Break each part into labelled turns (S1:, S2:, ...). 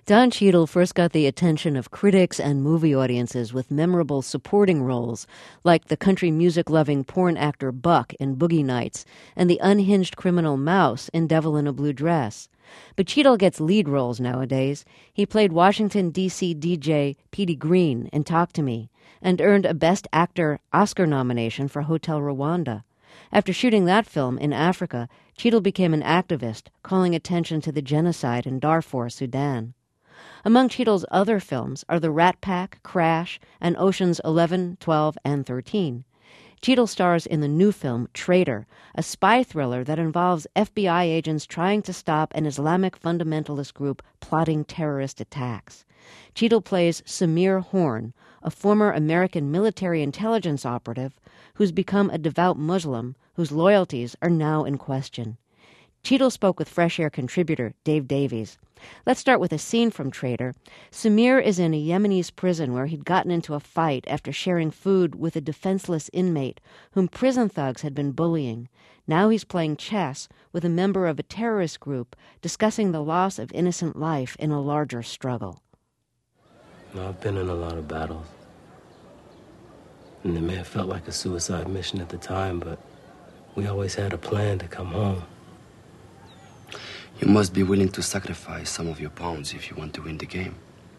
S1: Don Cheadle first got the attention of critics and movie audiences with memorable supporting roles, like the country music-loving porn actor Buck in Boogie Nights and the unhinged criminal Mouse in Devil in a Blue Dress. But Cheadle gets lead roles nowadays. He played Washington, D.C. DJ Petey Green in Talk to Me and earned a Best Actor Oscar nomination for Hotel Rwanda. After shooting that film in Africa, Cheadle became an activist, calling attention to the genocide in Darfur, Sudan. Among Cheadle's other films are The Rat Pack, Crash, and Oceans 11, 12, and 13. Cheadle stars in the new film Traitor, a spy thriller that involves FBI agents trying to stop an Islamic fundamentalist group plotting terrorist attacks. Cheadle plays Samir Horn, a former American military intelligence operative who's become a devout Muslim whose loyalties are now in question. Cheadle spoke with Fresh Air contributor Dave Davies. Let's start with a scene from Traitor. Samir is in a Yemenese prison where he'd gotten into a fight after sharing food with a defenseless inmate whom prison thugs had been bullying. Now he's playing chess with a member of a terrorist group discussing the loss of innocent life in a larger struggle.
S2: I've been in a lot of battles. And it may have felt like a suicide mission at the time, but we always had a plan to come home.
S3: You must be willing to sacrifice some of your pawns if you want to win the game.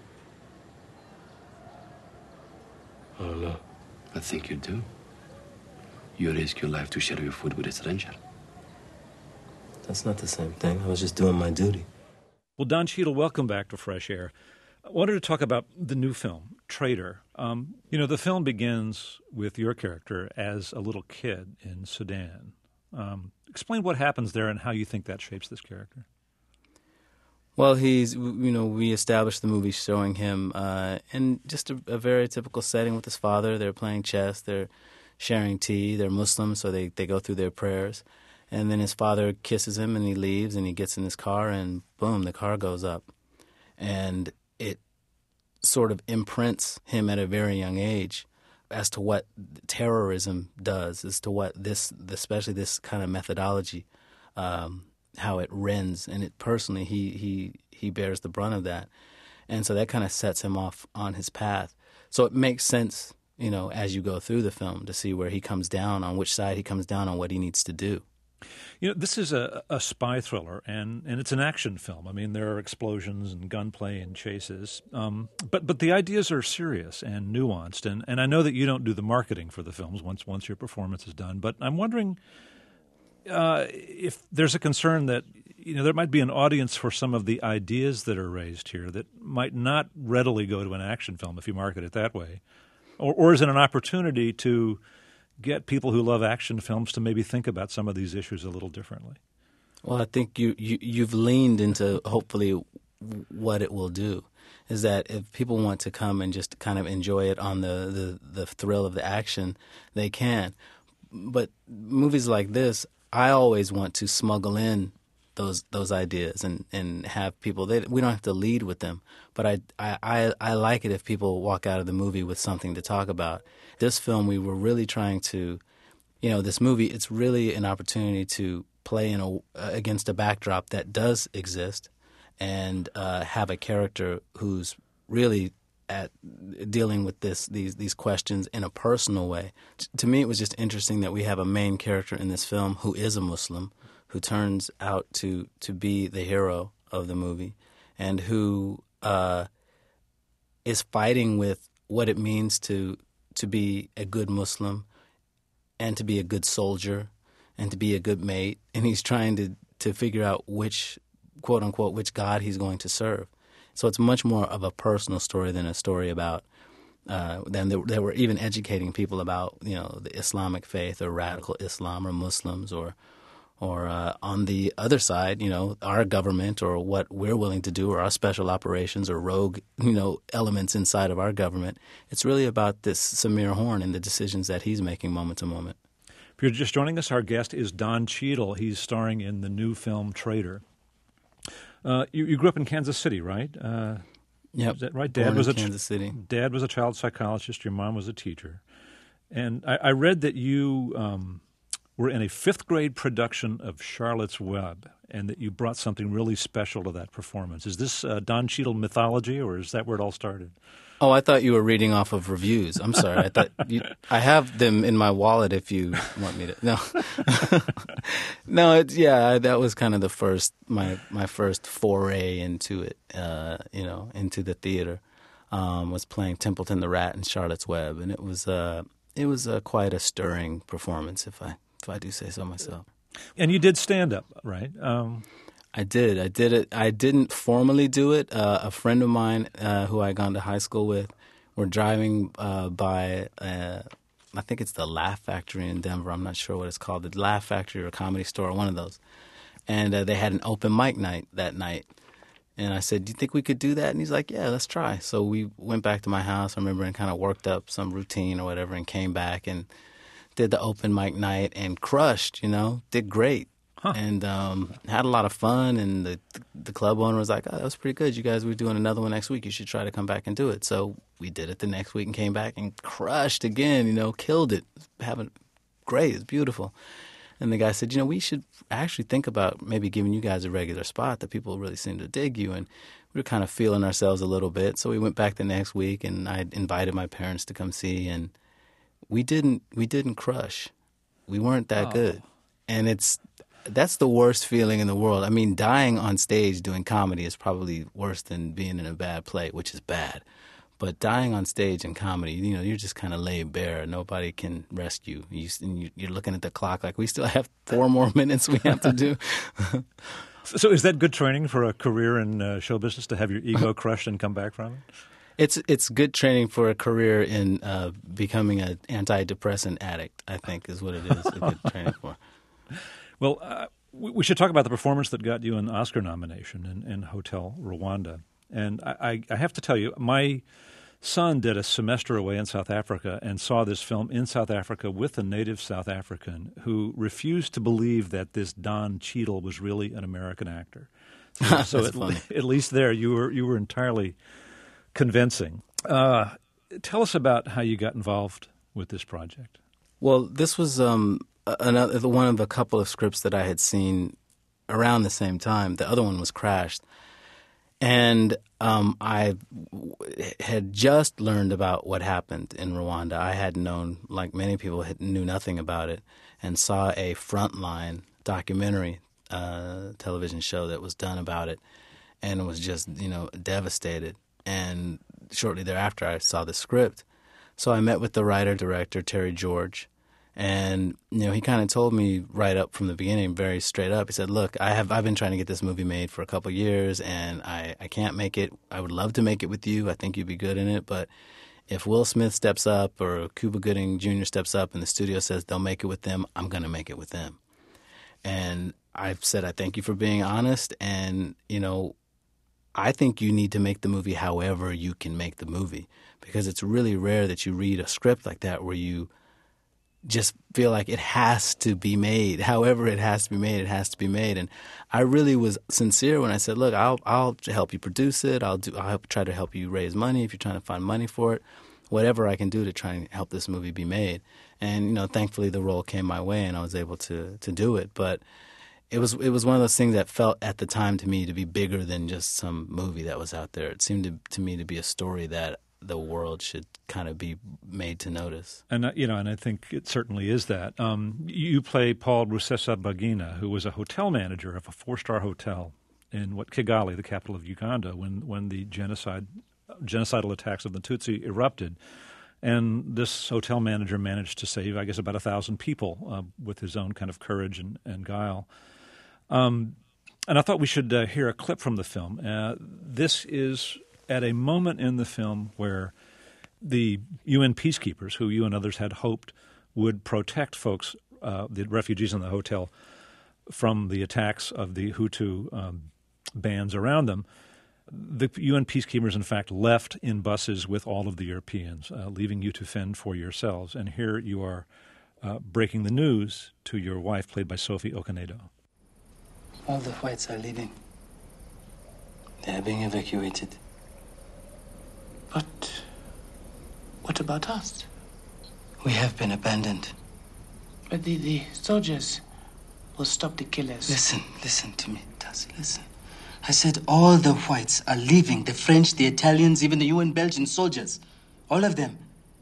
S2: I don't know.
S3: I think you do. You risk your life to share your food with a stranger.
S2: That's not the same thing. I was just doing my duty.
S4: Well, Don Cheadle, welcome back to Fresh Air. I wanted to talk about the new film, Traitor. The film begins with your character as a little kid in Sudan. Explain what happens there and how you think that shapes this character.
S5: Well, we established the movie showing him in just a very typical setting with his father. They're playing chess, they're sharing tea, they're Muslim, so they go through their prayers. And then his father kisses him and he leaves and he gets in his car and boom, the car goes up. And it sort of imprints him at a very young age as to what terrorism does, as to what especially this kind of methodology, how it rends, and it personally he bears the brunt of that, and so that kind of sets him off on his path. So it makes sense, as you go through the film to see where he comes down, on which side he comes down on what he needs to do.
S4: This is a spy thriller, and it's an action film. I mean, there are explosions and gunplay and chases, but the ideas are serious and nuanced. And I know that you don't do the marketing for the films once your performance is done. But I'm wondering if there's a concern that there might be an audience for some of the ideas that are raised here that might not readily go to an action film if you market it that way, or is it an opportunity to get people who love action films to maybe think about some of these issues a little differently?
S5: Well, I think you've leaned into hopefully what it will do, is that if people want to come and just kind of enjoy it on the thrill of the action, they can. But movies like this, I always want to smuggle in those ideas and have people. We don't have to lead with them, but I like it if people walk out of the movie with something to talk about. This film, we were really trying to, this movie, it's really an opportunity to play against a backdrop that does exist and have a character who's really at dealing with these questions in a personal way. To me, it was just interesting that we have a main character in this film who is a Muslim, who turns out to be the hero of the movie, and who is fighting with what it means to be a good Muslim and to be a good soldier and to be a good mate. And he's trying to figure out which, quote unquote, which God he's going to serve. So it's much more of a personal story than a story about, than they were even educating people about, the Islamic faith or radical Islam or Muslims or on the other side, our government or what we're willing to do or our special operations or rogue, elements inside of our government. It's really about this Samir Horn and the decisions that he's making moment to moment.
S4: If you're just joining us, our guest is Don Cheadle. He's starring in the new film Traitor. You grew up in Kansas City, right?
S5: Yep.
S4: Is that right?
S5: Born in Kansas City.
S4: Dad was a child psychologist. Your mom was a teacher. And I read that you were in a fifth-grade production of Charlotte's Web, and that you brought something really special to that performance. Is this Don Cheadle mythology, or is that where it all started?
S5: Oh, I thought you were reading off of reviews. I'm sorry. I thought I have them in my wallet if you want me to. No, no. That was kind of the first my first foray into it. Into the theater. Was playing Templeton the Rat in Charlotte's Web, and it was quite a stirring performance, if I do say so myself.
S4: And you did stand up, right?
S5: I did it. I didn't formally do it. A friend of mine who I had gone to high school with were driving by, I think it's the Laugh Factory in Denver. I'm not sure what it's called, the Laugh Factory or Comedy Store, one of those. And they had an open mic night that night. And I said, do you think we could do that? And he's like, yeah, let's try. So we went back to my house, I remember, and kind of worked up some routine or whatever, and came back and did the open mic night and crushed, did great. Huh. And had a lot of fun, and the club owner was like, oh, that was pretty good. You guys, we're doing another one next week. You should try to come back and do it. So we did it the next week and came back and crushed again, killed it. Having great. It's beautiful. And the guy said, we should actually think about maybe giving you guys a regular spot. The people really seem to dig you. And we were kind of feeling ourselves a little bit. So we went back the next week, and I invited my parents to come see, and we didn't crush. We weren't that good. And that's the worst feeling in the world. I mean, dying on stage doing comedy is probably worse than being in a bad play, which is bad. But dying on stage in comedy, you're just kind of laid bare. Nobody can rescue. You're looking at the clock like, we still have 4 more minutes we have to do.
S4: So is that good training for a career in show business, to have your ego crushed and come back from it?
S5: It's good training for a career in becoming an antidepressant addict, I think, is what it is. A good training for.
S4: Well, we should talk about the performance that got you an Oscar nomination in Hotel Rwanda. And I have to tell you, my son did a semester away in South Africa and saw this film in South Africa with a native South African who refused to believe that this Don Cheadle was really an American actor. So at least there, you were entirely convincing. Tell us about how you got involved with this project.
S5: Well, this was another one of a couple of scripts that I had seen around the same time. The other one was Crashed. And I had just learned about what happened in Rwanda. I had known, like many people, knew nothing about it, and saw a Frontline documentary television show that was done about it, and was just, devastated. And shortly thereafter, I saw the script. So I met with the writer-director, Terry George, and he kind of told me right up from the beginning, very straight up. He said, "Look, I've been trying to get this movie made for a couple of years, and I can't make it. I would love to make it with you. I think you'd be good in it. But if Will Smith steps up or Cuba Gooding Jr. steps up and the studio says they'll make it with them, I'm going to make it with them." And I said, "I thank you for being honest, and I think you need to make the movie however you can make the movie, because it's really rare that you read a script like that where you just feel like it has to be made. However it has to be made, it has to be made." And I really was sincere when I said, "Look, I'll help you produce it. I'll try to help you raise money if you're trying to find money for it. Whatever I can do to try and help this movie be made." And thankfully the role came my way and I was able to do it. But it was one of those things that felt at the time to me to be bigger than just some movie that was out there. It seemed to me to be a story that the world should kind of be made to notice.
S4: And and I think it certainly is that. You play Paul Rusesabagina, who was a hotel manager of a 4-star hotel in Kigali, the capital of Uganda, when the genocidal attacks of the Tutsi erupted. And this hotel manager managed to save, I guess, about 1,000 people with his own kind of courage and guile. And I thought we should hear a clip from the film. This is at a moment in the film where the UN peacekeepers, who you and others had hoped would protect folks, the refugees in the hotel, from the attacks of the Hutu bands around them, the UN peacekeepers, in fact, left in buses with all of the Europeans, leaving you to fend for yourselves. And here you are breaking the news to your wife, played by Sophie Okonedo.
S2: All the whites are leaving. They are being evacuated. But what about us? We have been abandoned.
S6: But the soldiers will stop the killers.
S2: Listen to me, Tassie, listen. I said all the whites are leaving. The French, the Italians, even the UN Belgian soldiers. All of them.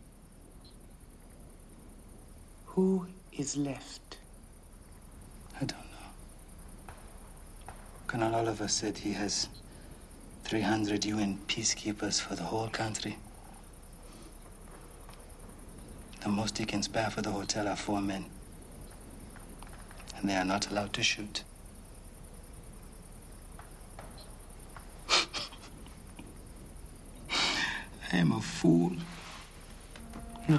S6: Who is left?
S2: I don't know. Colonel Oliver said he has 300 UN peacekeepers for the whole country. The most he can spare for the hotel are 4 men. And they are not allowed to shoot. I am a fool.
S6: No.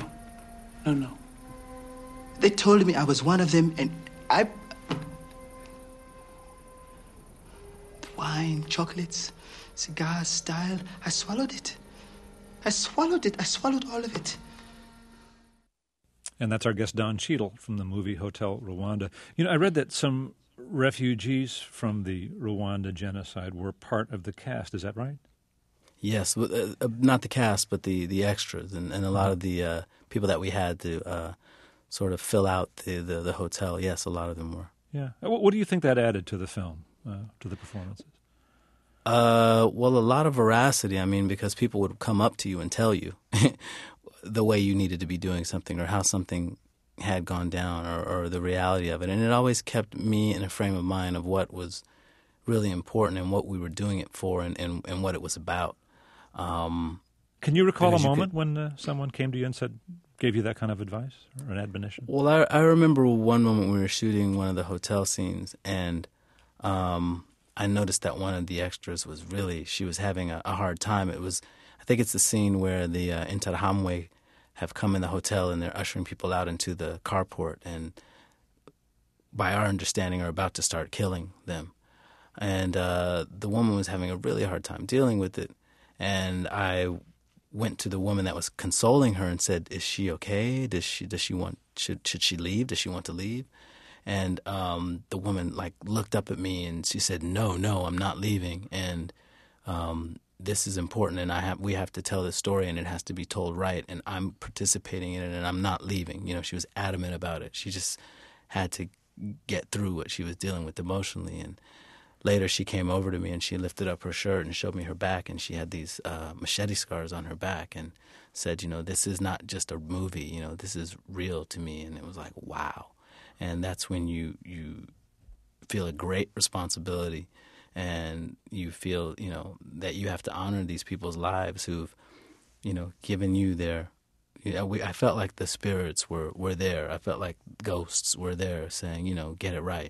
S2: They told me I was one of them, and I... Wine, chocolates, cigars, style. I swallowed it. I swallowed all of it.
S4: And that's our guest, Don Cheadle, from the movie Hotel Rwanda. You know, I read that some refugees from the Rwanda genocide were part of the cast. Is that right?
S5: Yes, not the cast, but the extras and a lot of the people that we had to sort of fill out the hotel. Yes, a lot of them were.
S4: Yeah. What do you think that added to the film, to the performances?
S5: Well, a lot of veracity. I mean, because people would come up to you and tell you the way you needed to be doing something or how something had gone down or the reality of it. And it always kept me in a frame of mind of what was really important and what we were doing it for and what it was about.
S4: Can you recall a moment when someone came to you and gave you that kind of advice or an admonition?
S5: Well, I remember one moment we were shooting one of the hotel scenes, and I noticed that one of the extras she was having a hard time. I think it's the scene where the Interahamwe have come in the hotel and they're ushering people out into the carport and, by our understanding, are about to start killing them. And the woman was having a really hard time dealing with it. And I went to the woman that was consoling her and said, "Is she okay? Should she leave? Does she want to leave?" And the woman looked up at me and she said, "No, I'm not leaving. And this is important, and we have to tell this story, and it has to be told right. And I'm participating in it, and I'm not leaving." You know, she was adamant about it. She just had to get through what she was dealing with emotionally. And later she came over to me and she lifted up her shirt and showed me her back, and she had these machete scars on her back and said, "You know, this is not just a movie. You know, this is real to me." And it was like, wow. And that's when you feel a great responsibility, and you feel, you know, that you have to honor these people's lives who've, you know, given you their. I felt like the spirits were there. I felt like ghosts were there saying, you know, get it right.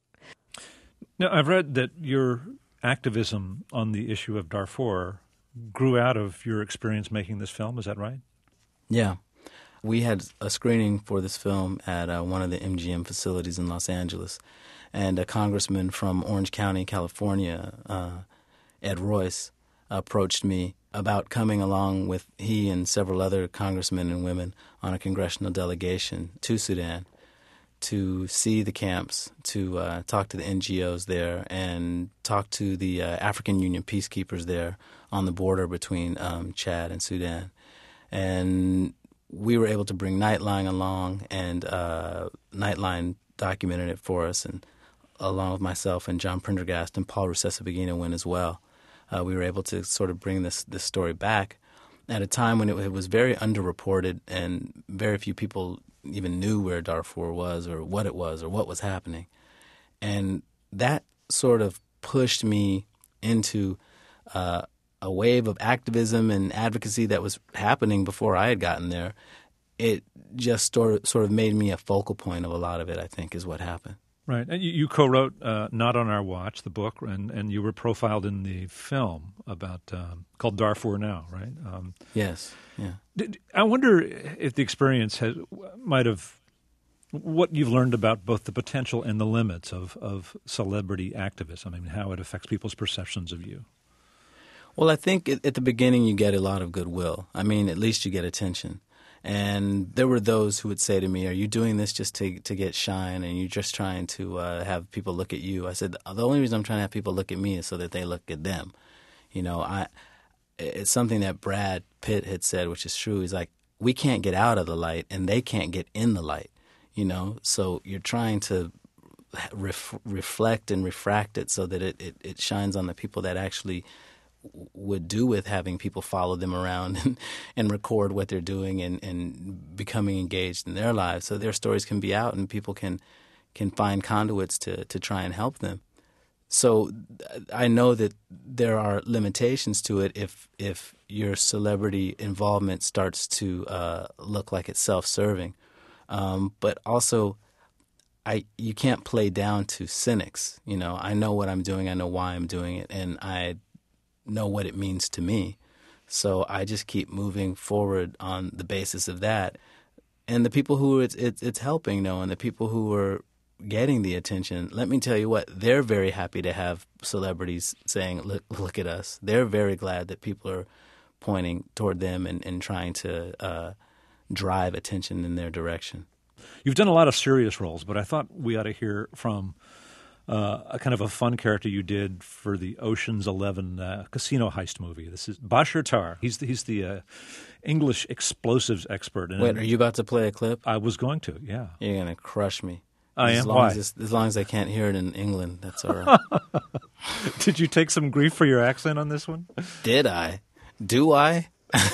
S4: Now, I've read that your activism on the issue of Darfur grew out of your experience making this film. Is that right?
S5: Yeah. We had a screening for this film at one of the MGM facilities in Los Angeles, and a congressman from Orange County, California, Ed Royce, approached me about coming along with he and several other congressmen and women on a congressional delegation to Sudan to see the camps, to talk to the NGOs there, and talk to the African Union peacekeepers there on the border between Chad and Sudan. And we were able to bring Nightline along, and Nightline documented it for us, and along with myself and John Prendergast and Paul Rusesabagina went as well. We were able to sort of bring this story back at a time when it was very underreported and very few people even knew where Darfur was or what was happening. And that sort of pushed me into a wave of activism and advocacy that was happening before I had gotten there. It just sort of made me a focal point of a lot of it, I think, is what happened.
S4: Right. And you co-wrote Not on Our Watch, the book, and you were profiled in the film about called Darfur Now, right?
S5: Yes. Yeah.
S4: I wonder if the experience might have what you've learned about both the potential and the limits of celebrity activism. I mean, how it affects people's perceptions of you.
S5: Well, I think at the beginning you get a lot of goodwill. I mean, at least you get attention. And there were those who would say to me, "Are you doing this just to get shine, and you're just trying to have people look at you?" I said, "The only reason I'm trying to have people look at me is so that they look at them." You know, it's something that Brad Pitt had said, which is true. He's like, we can't get out of the light, and they can't get in the light. So you're trying to reflect and refract it so that it shines on the people that actually would do with having people follow them around and record what they're doing and becoming engaged in their lives. So their stories can be out and people can find conduits to try and help them. So I know that there are limitations to it if your celebrity involvement starts to look like it's self-serving. But also, you can't play down to cynics. I know what I'm doing, I know why I'm doing it, and I know what it means to me. So I just keep moving forward on the basis of that. And the people who it's helping, and the people who are getting the attention, let me tell you what, they're very happy to have celebrities saying, look at us. They're very glad that people are pointing toward them and trying to drive attention in their direction.
S4: You've done a lot of serious roles, but I thought we ought to hear from a kind of a fun character you did for the Ocean's 11 casino heist movie. This is Bashir Tarr. He's the English explosives expert.
S5: Wait, are you about to play a clip?
S4: I was going to, yeah.
S5: You're going to crush me.
S4: I am. Why?
S5: As long as I can't hear it in England, that's all right.
S4: Did you take some grief for your accent on this one?
S5: Did I? Do I?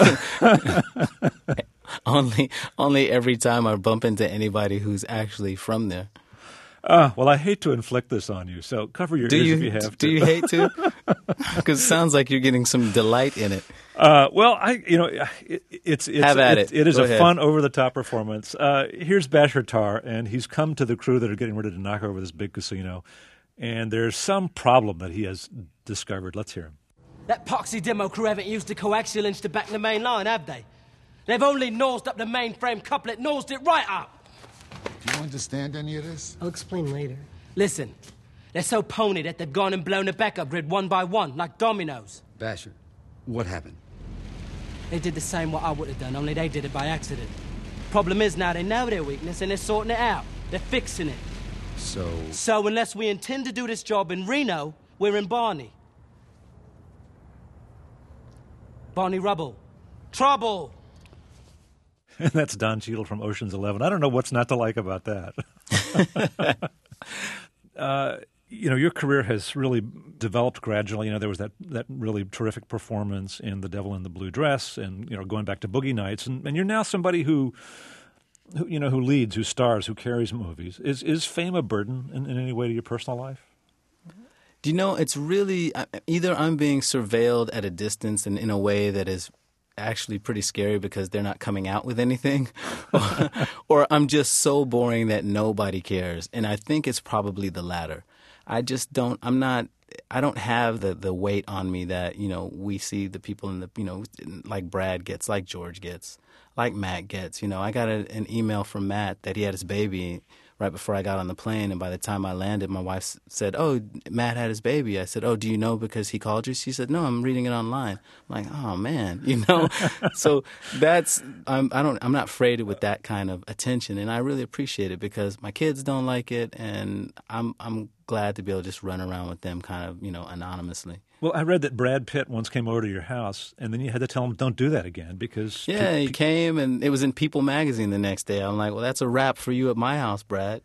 S5: Only every time I bump into anybody who's actually from there.
S4: Well, I hate to inflict this on you, so cover your ears if you have to.
S5: Do you hate to? Because it sounds like you're getting some delight in it.
S4: Well, it's
S5: Have at it.
S4: It is
S5: Go
S4: a
S5: ahead.
S4: fun, over-the-top performance. Here's Bashir Tarr, and he's come to the crew that are getting ready to knock over this big casino, and there's some problem that he has discovered. Let's hear him.
S7: That poxy demo crew haven't used the coaxial inch to back the main line, have they? They've only nosed up the mainframe couplet, nosed it right up.
S8: Do you understand any of this?
S7: I'll explain later. Listen, they're so pony that they've gone and blown the backup grid one by one, like dominoes.
S9: Bashir, what happened?
S7: They did the same what I would have done, only they did it by accident. Problem is now they know their weakness and they're sorting it out. They're fixing it. So unless we intend to do this job in Reno, we're in Barney. Barney Rubble. Trouble!
S4: And that's Don Cheadle from Ocean's 11. I don't know what's not to like about that. Your career has really developed gradually. There was that really terrific performance in The Devil in the Blue Dress, and going back to Boogie Nights, and you're now somebody who leads, who stars, who carries movies. Is fame a burden in any way to your personal life?
S5: Do you know, it's really either I'm being surveilled at a distance and in a way that is actually pretty scary because they're not coming out with anything, or I'm just so boring that nobody cares. And I think it's probably the latter. I don't have the weight on me that, we see the people in the, like Brad gets, like George gets, like Matt gets. I got an email from Matt that he had his baby right before I got on the plane, and by the time I landed, my wife said, "Oh, Matt had his baby." I said, "Oh, do you know because he called you?" She said, "No, I'm reading it online." I'm like, "Oh man," So I'm not freighted with that kind of attention, and I really appreciate it because my kids don't like it, and I'm glad to be able to just run around with them kind of anonymously.
S4: Well, I read that Brad Pitt once came over to your house, and then you had to tell him, don't do that again because...
S5: Yeah, he came, and it was in People magazine the next day. I'm like, well, that's a wrap for you at my house, Brad,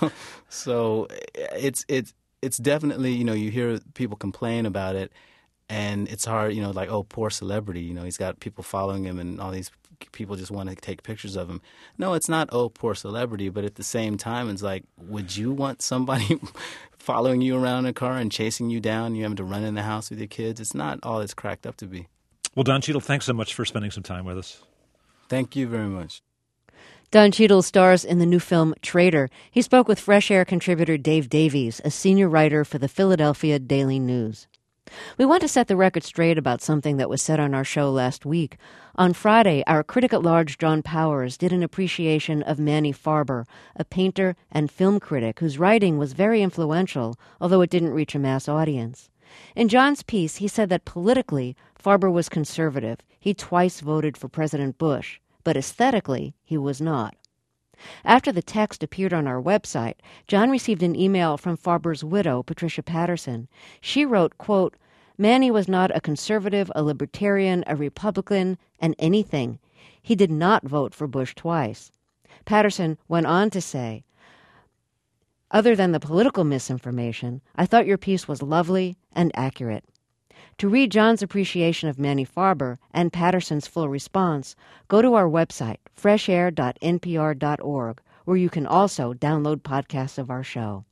S5: So it's definitely, you hear people complain about it, and it's hard, like, oh, poor celebrity, he's got people following him, and all these people just want to take pictures of him. No, it's not, oh, poor celebrity, but at the same time, it's like, would you want somebody... following you around in a car and chasing you down, you having to run in the house with your kids? It's not all it's cracked up to be.
S4: Well, Don Cheadle, thanks so much for spending some time with us.
S5: Thank you very much.
S1: Don Cheadle stars in the new film Traitor. He spoke with Fresh Air contributor Dave Davies, a senior writer for the Philadelphia Daily News. We want to set the record straight about something that was said on our show last week. On Friday, our critic-at-large John Powers did an appreciation of Manny Farber, a painter and film critic whose writing was very influential, although it didn't reach a mass audience. In John's piece, he said that politically, Farber was conservative. He twice voted for President Bush, but aesthetically, he was not. After the text appeared on our website, John received an email from Farber's widow, Patricia Patterson. She wrote, quote, "Manny was not a conservative, a libertarian, a Republican, and anything. He did not vote for Bush twice." Patterson went on to say, other than the political misinformation, I thought your piece was lovely and accurate. To read John's appreciation of Manny Farber and Patterson's full response, go to our website, freshair.npr.org, where you can also download podcasts of our show.